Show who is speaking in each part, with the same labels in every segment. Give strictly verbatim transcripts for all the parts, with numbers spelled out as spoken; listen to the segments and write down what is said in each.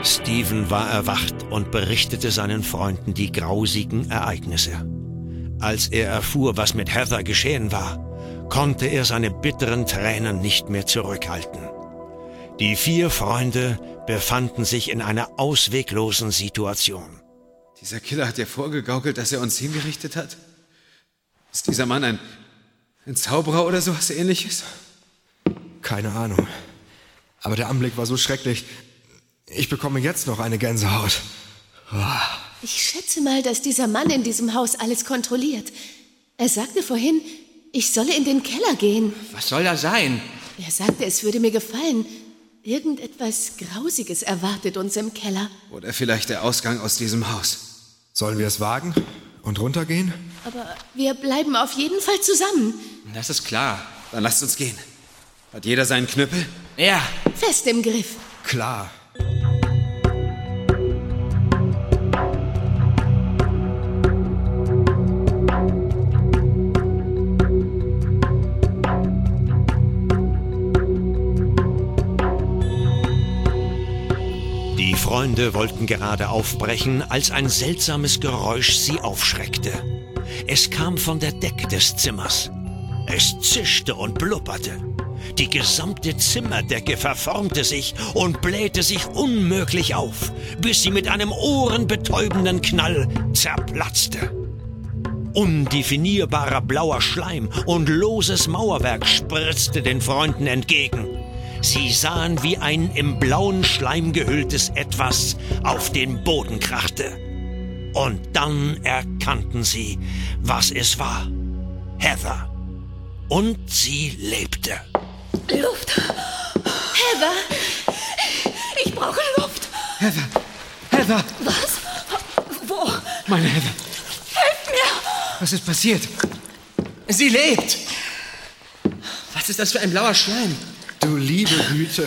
Speaker 1: Stephen war erwacht und berichtete seinen Freunden die grausigen Ereignisse. Als er erfuhr, was mit Heather geschehen war, konnte er seine bitteren Tränen nicht mehr zurückhalten. Die vier Freunde befanden sich in einer ausweglosen Situation.
Speaker 2: Dieser Killer hat ja vorgegaukelt, dass er uns hingerichtet hat. Ist dieser Mann ein, ein Zauberer oder sowas Ähnliches?
Speaker 3: Keine Ahnung. Aber der Anblick war so schrecklich. Ich bekomme jetzt noch eine Gänsehaut. Oh.
Speaker 4: Ich schätze mal, dass dieser Mann in diesem Haus alles kontrolliert. Er sagte vorhin, ich solle in den Keller gehen.
Speaker 5: Was soll da sein?
Speaker 4: Er sagte, es würde mir gefallen. Irgendetwas Grausiges erwartet uns im Keller.
Speaker 2: Oder vielleicht der Ausgang aus diesem Haus.
Speaker 3: Sollen wir es wagen und runtergehen?
Speaker 4: Aber wir bleiben auf jeden Fall zusammen.
Speaker 5: Das ist klar.
Speaker 2: Dann lasst uns gehen. Hat jeder seinen Knüppel?
Speaker 5: Ja.
Speaker 4: Fest im Griff.
Speaker 3: Klar.
Speaker 1: Die Freunde wollten gerade aufbrechen, als ein seltsames Geräusch sie aufschreckte. Es kam von der Decke des Zimmers. Es zischte und blubberte. Die gesamte Zimmerdecke verformte sich und blähte sich unmöglich auf, bis sie mit einem ohrenbetäubenden Knall zerplatzte. Undefinierbarer blauer Schleim und loses Mauerwerk spritzte den Freunden entgegen. Sie sahen, wie ein im blauen Schleim gehülltes Etwas auf den Boden krachte. Und dann erkannten sie, was es war. Heather. Und sie lebte.
Speaker 6: Luft.
Speaker 4: Heather!
Speaker 6: Ich brauche Luft.
Speaker 2: Heather! Heather!
Speaker 6: Was? Wo?
Speaker 2: Meine Heather!
Speaker 6: Helft mir!
Speaker 2: Was ist passiert?
Speaker 5: Sie lebt! Was ist das für ein blauer Schleim?
Speaker 3: Du liebe Güte.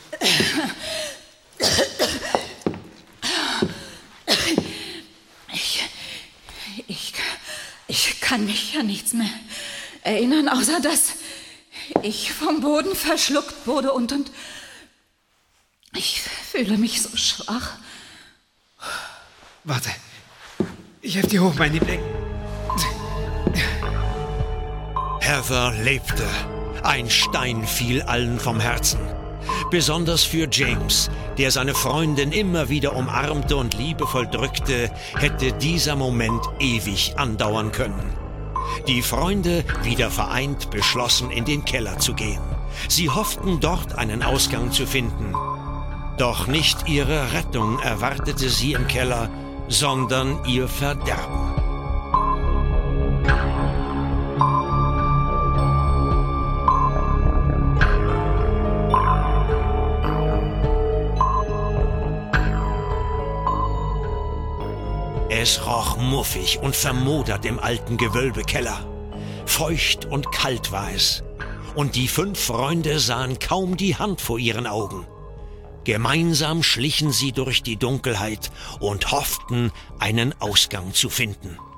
Speaker 6: Ich, ich, ich kann mich an nichts mehr erinnern, außer dass ich vom Boden verschluckt wurde und, und ich fühle mich so schwach.
Speaker 2: Warte. Ich helfe dir hoch, mein Liebling.
Speaker 1: Heather lebte. Ein Stein fiel allen vom Herzen. Besonders für James, der seine Freundin immer wieder umarmte und liebevoll drückte, hätte dieser Moment ewig andauern können. Die Freunde, wieder vereint, beschlossen, in den Keller zu gehen. Sie hofften, dort einen Ausgang zu finden. Doch nicht ihre Rettung erwartete sie im Keller, sondern ihr Verderben. Es roch muffig und vermodert im alten Gewölbekeller. Feucht und kalt war es. Und die fünf Freunde sahen kaum die Hand vor ihren Augen. Gemeinsam schlichen sie durch die Dunkelheit und hofften, einen Ausgang zu finden.